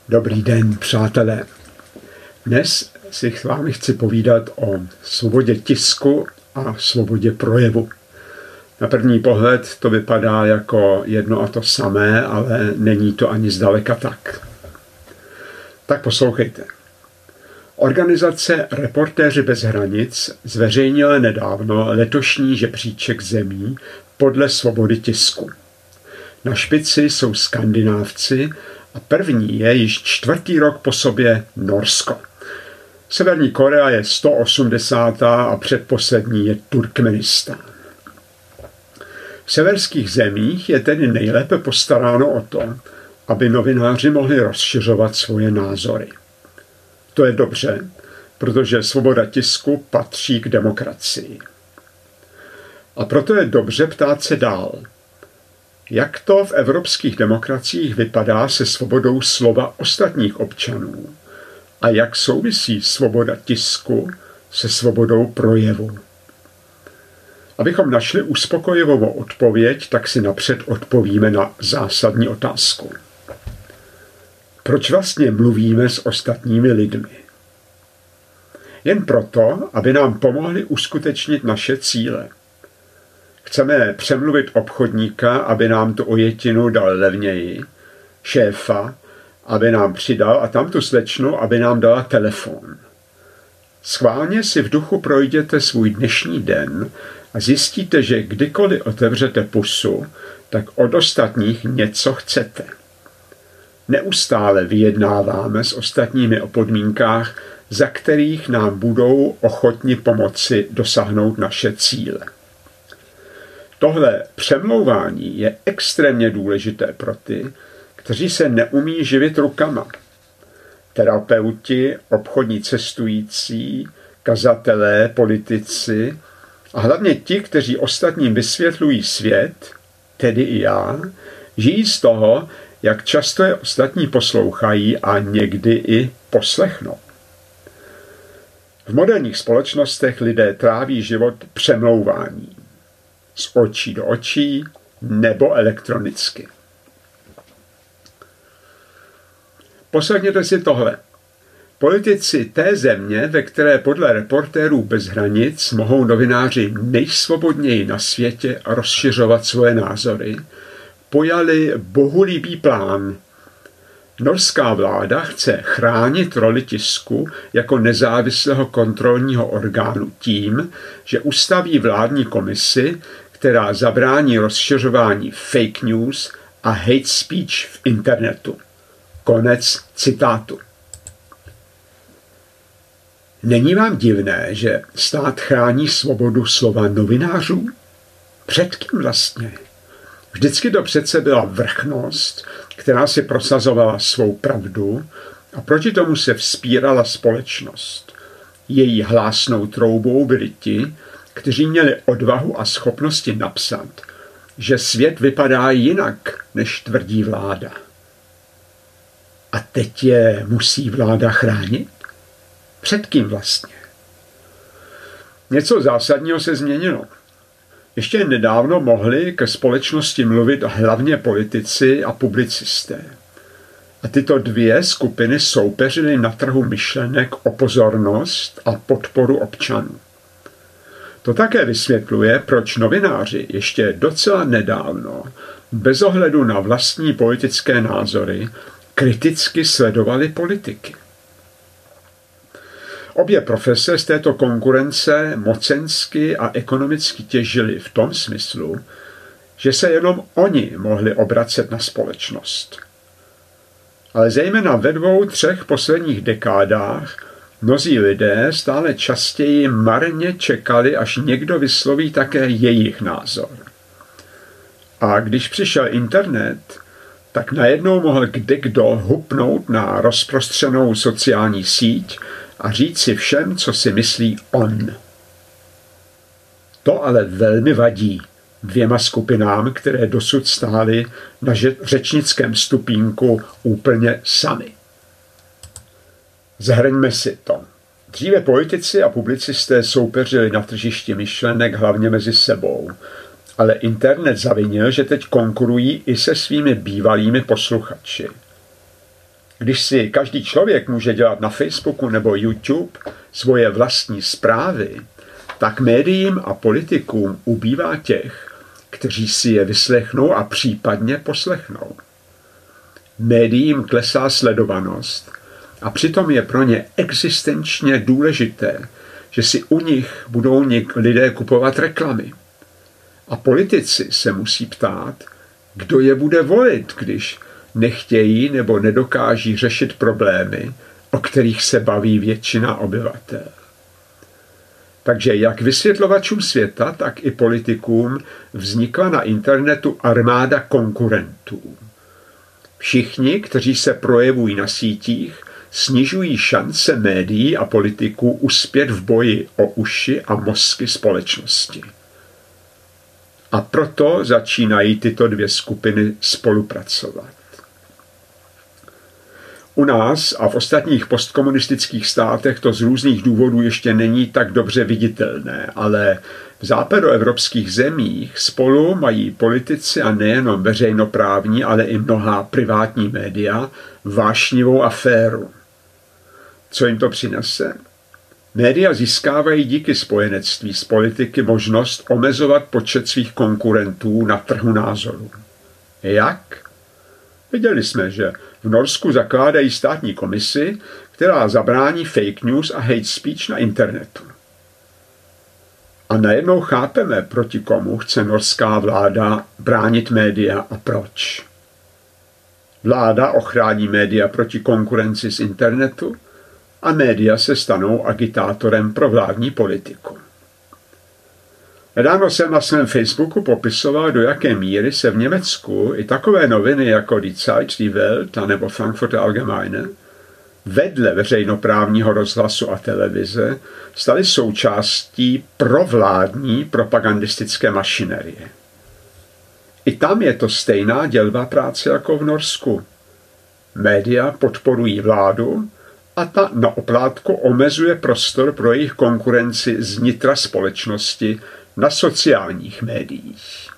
Dobrý den, přátelé. Dnes si s vámi chci povídat o svobodě tisku a svobodě projevu. Na první pohled to vypadá jako jedno a to samé, ale není to ani zdaleka tak. Tak poslouchejte. Organizace Reportéři bez hranic zveřejnila nedávno letošní žebříček zemí podle svobody tisku. Na špici jsou Skandinávci a první je již 4. rok po sobě Norsko. Severní Korea je 180. a předposlední je Turkmenistán. V severských zemích je tedy nejlépe postaráno o to, aby novináři mohli rozšiřovat svoje názory. To je dobře, protože svoboda tisku patří k demokracii. A proto je dobře ptát se dál. Jak to v evropských demokraciích vypadá se svobodou slova ostatních občanů? A jak souvisí svoboda tisku se svobodou projevu? Abychom našli uspokojivou odpověď, tak si napřed odpovíme na zásadní otázku. Proč vlastně mluvíme s ostatními lidmi? Jen proto, aby nám pomohli uskutečnit naše cíle. Chceme přemluvit obchodníka, aby nám tu ojetinu dal levněji, šéfa, aby nám přidal a tamtu slečnu, aby nám dala telefon. Schválně si v duchu projděte svůj dnešní den a zjistíte, že kdykoliv otevřete pusu, tak od ostatních něco chcete. Neustále vyjednáváme s ostatními o podmínkách, za kterých nám budou ochotni pomoci dosáhnout naše cíle. Tohle přemlouvání je extrémně důležité pro ty, kteří se neumí živit rukama. Terapeuti, obchodní cestující, kazatelé, politici a hlavně ti, kteří ostatním vysvětlují svět, tedy i já, žijí z toho, jak často je ostatní poslouchají a někdy i poslechnou. V moderních společnostech lidé tráví život přemlouváním. Z očí do očí nebo elektronicky. Poslechněte si tohle. Politici té země, ve které podle Reportérů bez hranic mohou novináři nejsvobodněji na světě rozšiřovat svoje názory, pojali bohulibý plán. Norská vláda chce chránit roli tisku jako nezávislého kontrolního orgánu tím, že ustaví vládní komisi, která zabrání rozšiřování fake news a hate speech v internetu. Konec citátu. Není vám divné, že stát chrání svobodu slova novinářů? Před kým vlastně? Vždycky to přece byla vrchnost, která si prosazovala svou pravdu a proti tomu se vzpírala společnost. Její hlásnou troubou byli ti, kteří měli odvahu a schopnosti napsat, že svět vypadá jinak, než tvrdí vláda. A teď je musí vláda chránit? Před kým vlastně? Něco zásadního se změnilo. Ještě nedávno mohli ke společnosti mluvit hlavně politici a publicisté. A tyto dvě skupiny soupeřily na trhu myšlenek o pozornost a podporu občanů. To také vysvětluje, proč novináři ještě docela nedávno, bez ohledu na vlastní politické názory, kriticky sledovali politiky. Obě profese z této konkurence mocensky a ekonomicky těžily v tom smyslu, že se jenom oni mohli obracet na společnost. Ale zejména ve 2-3 posledních dekádách mnozí lidé stále častěji marně čekali, až někdo vysloví také jejich názor. A když přišel internet, tak najednou mohl kdekdo hupnout na rozprostřenou sociální síť a říct si všem, co si myslí on. To ale velmi vadí dvěma skupinám, které dosud stály na řečnickém stupínku úplně sami. Zhrňme si to. Dříve politici a publicisté soupeřili na tržišti myšlenek hlavně mezi sebou, ale internet zavinil, že teď konkurují i se svými bývalými posluchači. Když si každý člověk může dělat na Facebooku nebo YouTube svoje vlastní zprávy, tak médiím a politikům ubývá těch, kteří si je vyslechnou a případně poslechnou. Médiím klesá sledovanost a přitom je pro ně existenčně důležité, že si u nich budou lidé kupovat reklamy. A politici se musí ptát, kdo je bude volit, když nechtějí nebo nedokáží řešit problémy, o kterých se baví většina obyvatel. Takže jak vysvětlovačům světa, tak i politikům vznikla na internetu armáda konkurentů. Všichni, kteří se projevují na sítích, snižují šance médií a politiků uspět v boji o uši a mozky společnosti. A proto začínají tyto dvě skupiny spolupracovat. U nás a v ostatních postkomunistických státech to z různých důvodů ještě není tak dobře viditelné, ale v západoevropských zemích spolu mají politici a nejenom veřejnoprávní, ale i mnohá privátní média vášnivou aféru. Co jim to přinese? Média získávají díky spojenectví s politiky možnost omezovat počet svých konkurentů na trhu názorů. Jak? Viděli jsme, že v Norsku zakládají státní komisi, která zabrání fake news a hate speech na internetu. A najednou chápeme, proti komu chce norská vláda bránit média a proč. Vláda ochrání média proti konkurenci z internetu a média se stanou agitátorem pro vládní politiku. Nedávno jsem na svém Facebooku popisoval, do jaké míry se v Německu i takové noviny jako Die Zeit, Die Welt nebo Frankfurter Allgemeine vedle veřejnoprávního rozhlasu a televize staly součástí provládní propagandistické mašinerie. I tam je to stejná dělba práce jako v Norsku. Média podporují vládu a ta na oplátku omezuje prostor pro jejich konkurenci z nitra společnosti na sociálních médiích.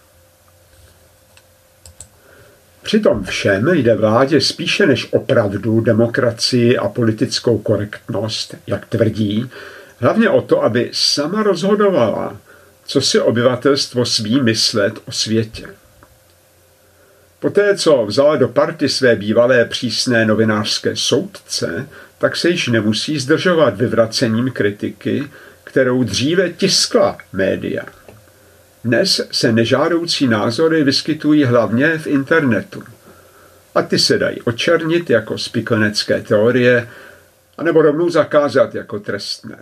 Přitom všem jde vládě spíše než opravdu demokracii a politickou korektnost, jak tvrdí, hlavně o to, aby sama rozhodovala, co si obyvatelstvo smí myslet o světě. Poté, co vzala do party své bývalé přísné novinářské soudce, tak se již nemusí zdržovat vyvracením kritiky, kterou dříve tiskla média. Dnes se nežádoucí názory vyskytují hlavně v internetu. A ty se dají očernit jako spiklenecké teorie, anebo rovnou zakázat jako trestné.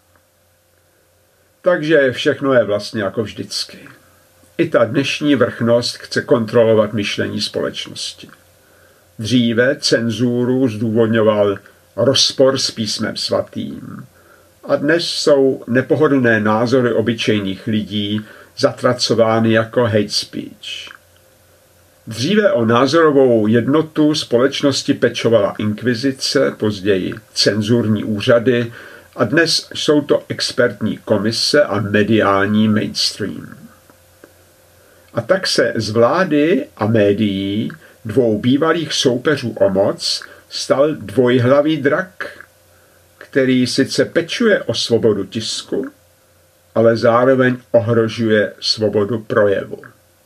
Takže všechno je vlastně jako vždycky. I ta dnešní vrchnost chce kontrolovat myšlení společnosti. Dříve cenzuru zdůvodňoval rozpor s písmem svatým. A dnes jsou nepohodlné názory obyčejných lidí zatracovány jako hate speech. Dříve o názorovou jednotu společnosti pečovala inkvizice, později cenzurní úřady a dnes jsou to expertní komise a mediální mainstream. A tak se z vlády a médií, dvou bývalých soupeřů o moc, stal dvojhlavý drak, který sice pečuje o svobodu tisku, ale zároveň ohrožuje svobodu projevu.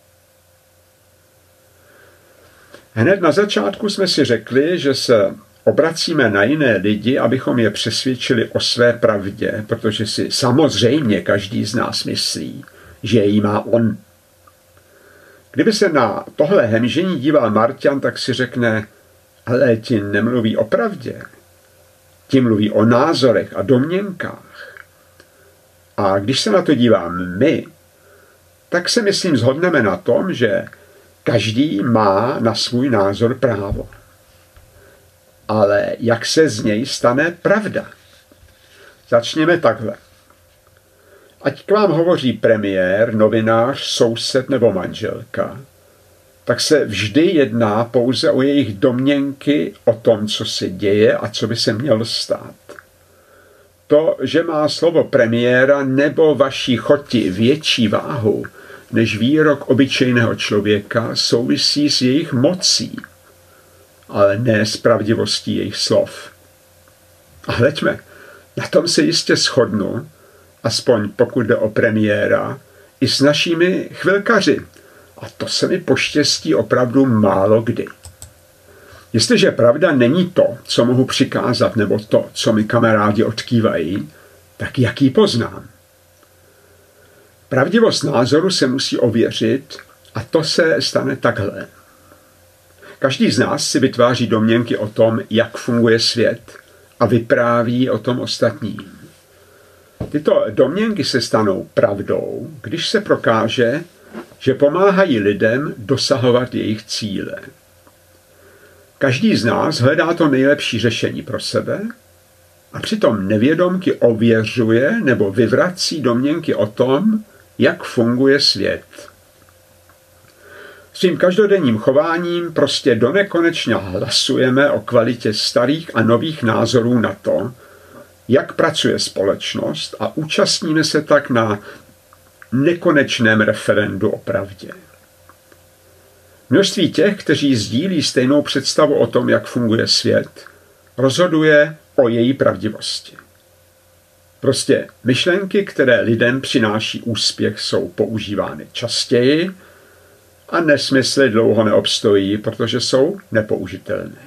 Hned na začátku jsme si řekli, že se obracíme na jiné lidi, abychom je přesvědčili o své pravdě, protože si samozřejmě každý z nás myslí, že ji má on. Kdyby se na tohle hemžení díval Marťan, tak si řekne, ale ti nemluví o pravdě, ti mluví o názorech a domněnkách. A když se na to dívám my, tak se myslím shodneme na tom, že každý má na svůj názor právo. Ale jak se z něj stane pravda? Začněme takhle. Ať k vám hovoří premiér, novinář, soused nebo manželka, tak se vždy jedná pouze o jejich domněnky o tom, co se děje a co by se mělo stát. To, že má slovo premiéra nebo vaší choti větší váhu než výrok obyčejného člověka, souvisí s jejich mocí. ale ne s pravdivostí jejich slov. A hleďme, na tom se jistě shodnu, aspoň pokud jde o premiéra, i s našimi chvilkaři. A to se mi poštěstí opravdu málo kdy. Jestliže pravda není to, co mohu přikázat, nebo to, co mi kamarádi odkývají, tak jak ji poznám? Pravdivost názoru se musí ověřit a to se stane takhle. Každý z nás si vytváří domněnky o tom, jak funguje svět a vypráví o tom ostatním. Tyto domněnky se stanou pravdou, když se prokáže, že pomáhají lidem dosahovat jejich cíle. Každý z nás hledá to nejlepší řešení pro sebe a přitom nevědomky ověřuje nebo vyvrací domněnky o tom, jak funguje svět. Svým každodenním chováním prostě donekonečna hlasujeme o kvalitě starých a nových názorů na to, jak pracuje společnost a účastníme se tak na nekonečném referendu o pravdě. Množství těch, kteří sdílí stejnou představu o tom, jak funguje svět, rozhoduje o její pravdivosti. Prostě myšlenky, které lidem přináší úspěch, jsou používány častěji a nesmysly dlouho neobstojí, protože jsou nepoužitelné.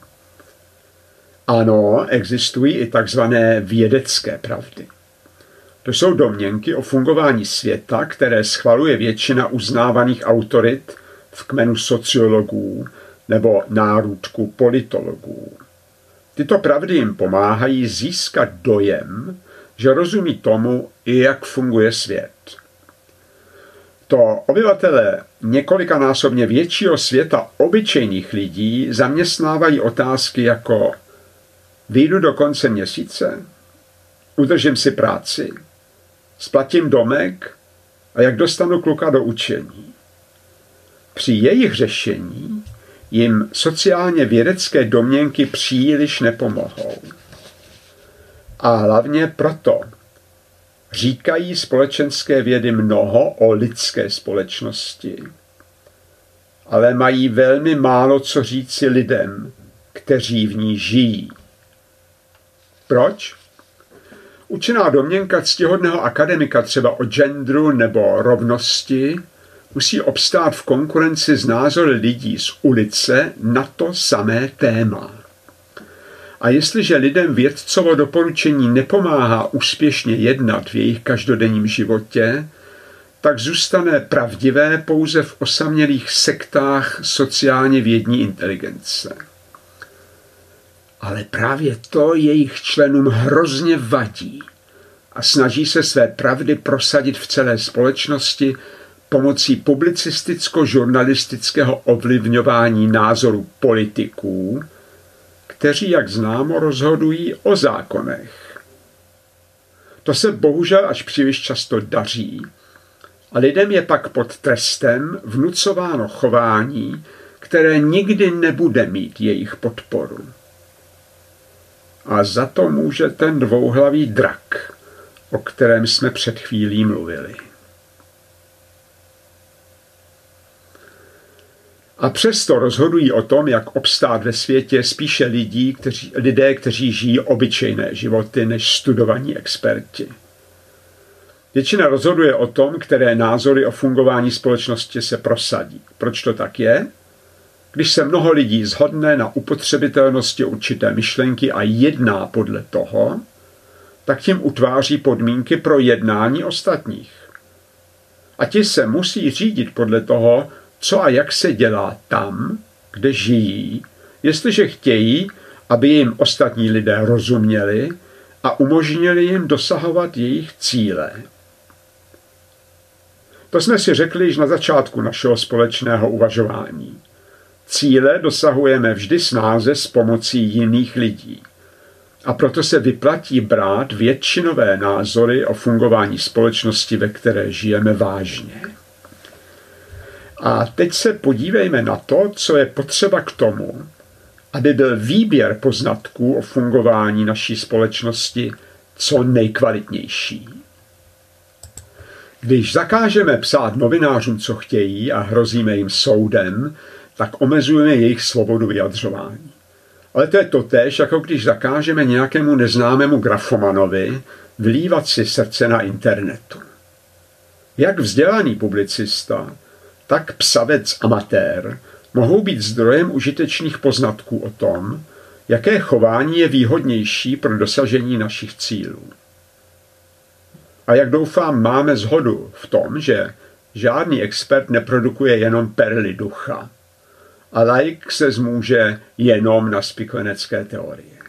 Ano, existují i takzvané vědecké pravdy. To jsou domněnky o fungování světa, které schvaluje většina uznávaných autorit v kmenu sociologů nebo nárůdku politologů. Tyto pravdy jim pomáhají získat dojem, že rozumí tomu, jak funguje svět. To obyvatele několikanásobně většího světa obyčejných lidí zaměstnávají otázky jako: vyjdu do konce měsíce, udržím si práci, splatím domek a jak dostanu kluka do učení. Při jejich řešení jim sociálně vědecké domněnky příliš nepomohou. A hlavně proto říkají společenské vědy mnoho o lidské společnosti, ale mají velmi málo co říci lidem, kteří v ní žijí. Proč? Učená domněnka ctihodného akademika třeba o genderu nebo rovnosti musí obstát v konkurenci s názory lidí z ulice na to samé téma. A jestliže lidem vědcovo doporučení nepomáhá úspěšně jednat v jejich každodenním životě, tak zůstane pravdivé pouze v osamělých sektách sociálně vědní inteligence. Ale právě to jejich členům hrozně vadí a snaží se své pravdy prosadit v celé společnosti pomocí publicisticko-žurnalistického ovlivňování názorů politiků, kteří, jak známo, rozhodují o zákonech. To se bohužel až příliš často daří a lidem je pak pod trestem vnucováno chování, které nikdy nebude mít jejich podporu. A za to může ten dvouhlavý drak, o kterém jsme před chvílí mluvili. A přesto rozhodují o tom, jak obstát ve světě, spíše lidé, kteří žijí obyčejné životy, než studovaní experti. Většina rozhoduje o tom, které názory o fungování společnosti se prosadí. Proč to tak je? Když se mnoho lidí shodne na upotřebitelnosti určité myšlenky a jedná podle toho, tak tím utváří podmínky pro jednání ostatních. A ti se musí řídit podle toho, co a jak se dělá tam, kde žijí, jestliže chtějí, aby jim ostatní lidé rozuměli a umožnili jim dosahovat jejich cíle. To jsme si řekli již na začátku našeho společného uvažování. Cíle dosahujeme vždy snáze s pomocí jiných lidí. A proto se vyplatí brát většinové názory o fungování společnosti, ve které žijeme, vážně. A teď se podívejme na to, co je potřeba k tomu, aby byl výběr poznatků o fungování naší společnosti co nejkvalitnější. Když zakážeme psát novinářům, co chtějí, a hrozíme jim soudem, tak omezujeme jejich svobodu vyjadřování. Ale to je totéž, jako když zakážeme nějakému neznámému grafomanovi vlívat si srdce na internetu. Jak vzdělaný publicista, tak psavec amatér mohou být zdrojem užitečných poznatků o tom, jaké chování je výhodnější pro dosažení našich cílů. A jak doufám, máme shodu v tom, že žádný expert neprodukuje jenom perly ducha a laik se zmůže jenom na spiklenecké teorie.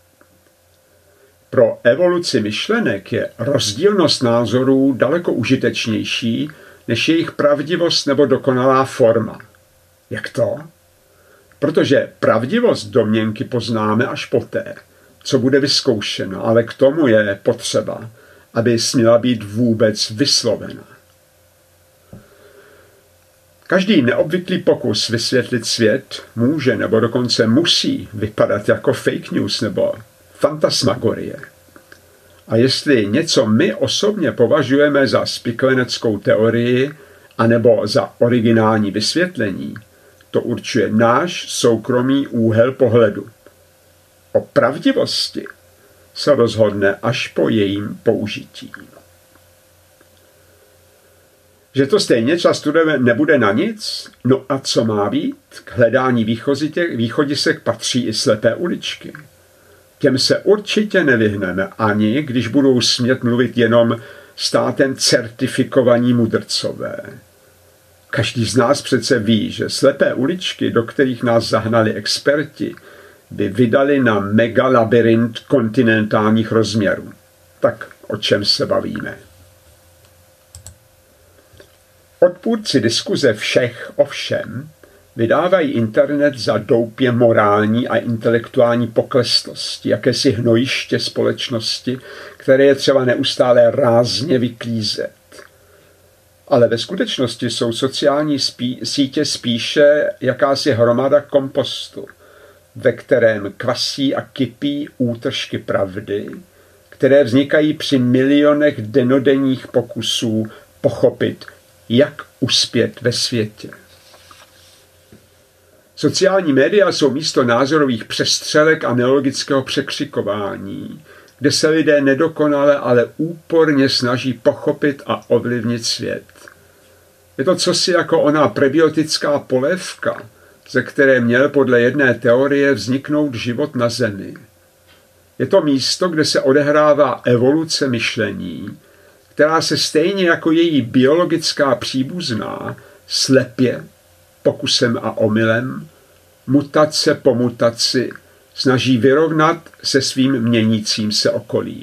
Pro evoluci myšlenek je rozdílnost názorů daleko užitečnější než jejich pravdivost nebo dokonalá forma. Jak to? Protože pravdivost domněnky poznáme až poté, co bude vyzkoušena, ale k tomu je potřeba, aby směla být vůbec vyslovena. Každý neobvyklý pokus vysvětlit svět může nebo dokonce musí vypadat jako fake news nebo fantasmagorie. A jestli něco my osobně považujeme za spikleneckou teorii anebo za originální vysvětlení, to určuje náš soukromý úhel pohledu. O pravdivosti se rozhodne až po jejím použití. Že to stejně často nebude na nic? No a co má být? K hledání východisek patří i slepé uličky. Těm se určitě nevyhneme, ani když budou smět mluvit jenom státem certifikovaní mudrcové. Každý z nás přece ví, že slepé uličky, do kterých nás zahnali experti, by vydali na megalabyrint kontinentálních rozměrů. Tak o čem se bavíme? Odpůrci diskuze všech o všem vydávají internet za doupě morální a intelektuální pokleslosti, jakési hnojiště společnosti, které je třeba neustále rázně vyklízet. Ale ve skutečnosti jsou sociální sítě spíše jakási hromada kompostu, ve kterém kvasí a kypí útržky pravdy, které vznikají při milionech denodenních pokusů pochopit, jak uspět ve světě. Sociální média jsou místo názorových přestřelek a nelogického překřikování, kde se lidé nedokonale, ale úporně snaží pochopit a ovlivnit svět. Je to cosi jako ona prebiotická polévka, ze které měl podle jedné teorie vzniknout život na Zemi. Je to místo, kde se odehrává evoluce myšlení, která se stejně jako její biologická příbuzná slepě, pokusem a omylem, mutace po mutaci snaží vyrovnat se svým měnícím se okolí.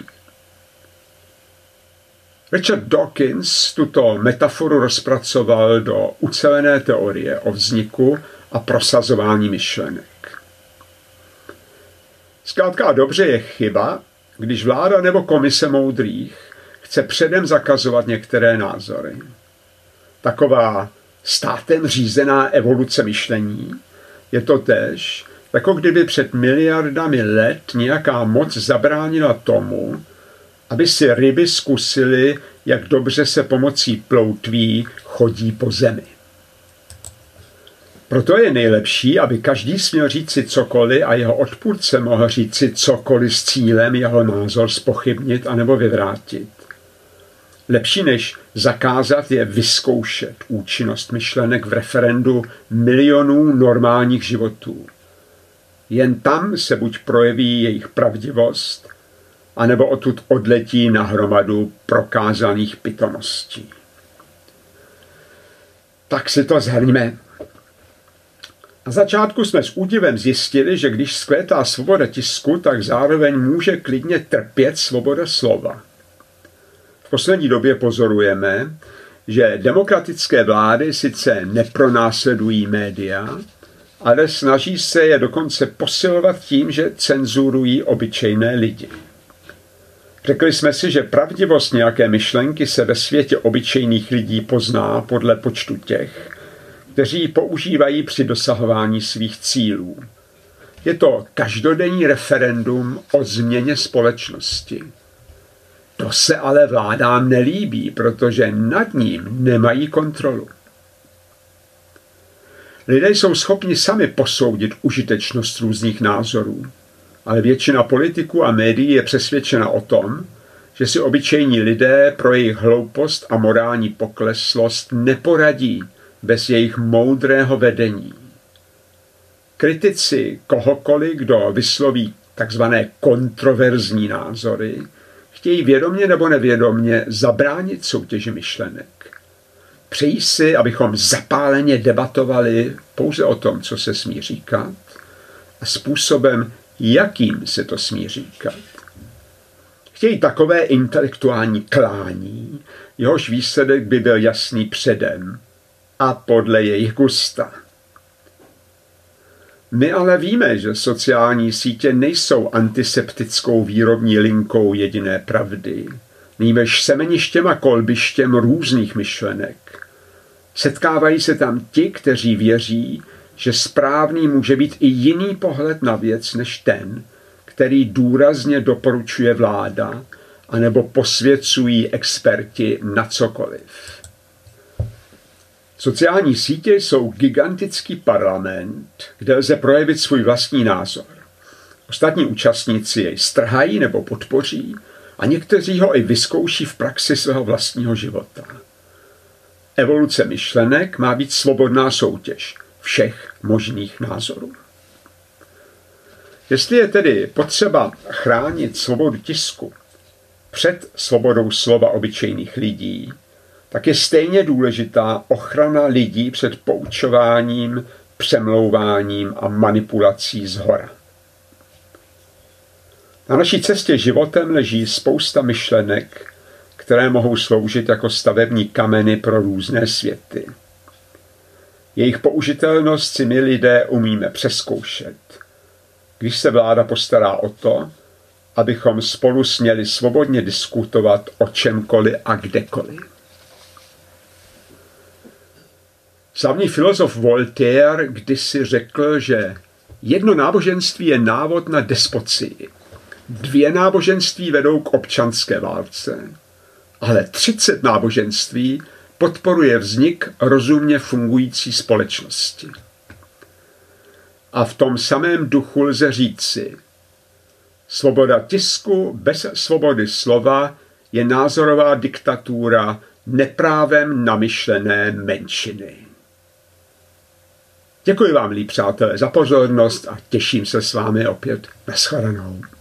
Richard Dawkins tuto metaforu rozpracoval do ucelené teorie o vzniku a prosazování myšlenek. Zkrátka dobře je chyba, když vláda nebo komise moudrých chce předem zakazovat některé názory. Taková státem řízená evoluce myšlení je totéž, jako kdyby před miliardami let nějaká moc zabránila tomu, aby si ryby zkusily, jak dobře se pomocí ploutví chodí po zemi. Proto je nejlepší, aby každý směl říci cokoliv a jeho odpůrce mohl říci cokoliv s cílem jeho názor zpochybnit anebo vyvrátit. Lepší než zakázat je vyzkoušet účinnost myšlenek v referendu milionů normálních životů. Jen tam se buď projeví jejich pravdivost, anebo odtud odletí na hromadu prokázaných pitomostí. Tak si to shrňme. Na začátku jsme s údivem zjistili, že když vzkvétá svoboda tisku, tak zároveň může klidně trpět svoboda slova. V poslední době pozorujeme, že demokratické vlády sice nepronásledují média, ale snaží se je dokonce posilovat tím, že cenzurují obyčejné lidi. Řekli jsme si, že pravdivost nějaké myšlenky se ve světě obyčejných lidí pozná podle počtu těch, kteří ji používají při dosahování svých cílů. Je to každodenní referendum o změně společnosti. To se ale vládám nelíbí, protože nad ním nemají kontrolu. Lidé jsou schopni sami posoudit užitečnost různých názorů, ale většina politiků a médií je přesvědčena o tom, že si obyčejní lidé pro jejich hloupost a morální pokleslost neporadí bez jejich moudrého vedení. Kritici kohokoliv, kdo vysloví takzvané kontroverzní názory, chtějí vědomě nebo nevědomě zabránit soutěži myšlenek. Přejí si, abychom zapáleně debatovali pouze o tom, co se smí říkat, a způsobem, jakým se to smí říkat. Chtějí takové intelektuální klání, jehož výsledek by byl jasný předem a podle jejich gusta. My ale víme, že sociální sítě nejsou antiseptickou výrobní linkou jediné pravdy, nýbrž semeništěm a kolbištěm různých myšlenek. Setkávají se tam ti, kteří věří, že správný může být i jiný pohled na věc než ten, který důrazně doporučuje vláda, anebo posvěcují experti na cokoliv. Sociální sítě jsou gigantický parlament, kde lze projevit svůj vlastní názor. Ostatní účastníci jej strhají nebo podpoří a někteří ho i vyzkouší v praxi svého vlastního života. Evoluce myšlenek má být svobodná soutěž všech možných názorů. Jestli je tedy potřeba chránit svobodu tisku před svobodou slova obyčejných lidí, tak je stejně důležitá ochrana lidí před poučováním, přemlouváním a manipulací zhora. Na naší cestě životem leží spousta myšlenek, které mohou sloužit jako stavební kameny pro různé světy. Jejich použitelnost si my lidé umíme přezkoušet, když se vláda postará o to, abychom spolu směli svobodně diskutovat o čemkoliv a kdekoliv. Slavný filozof Voltaire kdysi řekl, že jedno náboženství je návod na despocii, 2 náboženství vedou k občanské válce, ale 30 náboženství podporuje vznik rozumně fungující společnosti. A v tom samém duchu lze říci, svoboda tisku bez svobody slova je názorová diktatura neprávem namyšlené menšiny. Děkuji vám, milí přátelé, za pozornost a těším se s vámi opět. Naschledanou.